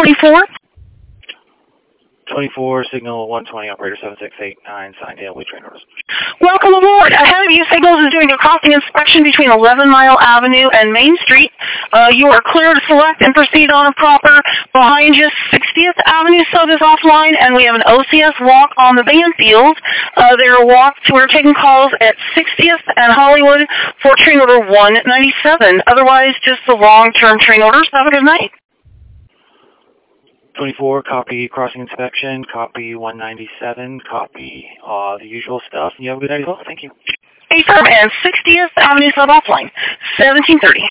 24? 24, signal 120, operator 7689, signed in with train orders. Welcome aboard. Ahead of you, Signals is doing a crossing inspection between 11 Mile Avenue and Main Street. You are clear to select and proceed on a proper. Behind you, 60th Avenue sub is offline, and we have an OCS walk on the Banfield. We're taking calls at 60th and Hollywood for train order 197. Otherwise, just the long-term train orders. Have a good night. 24, copy crossing inspection, copy 197, copy the usual stuff. And you have a good night as well. Thank you. Affirm, and 60th Avenue sub offline, 1730.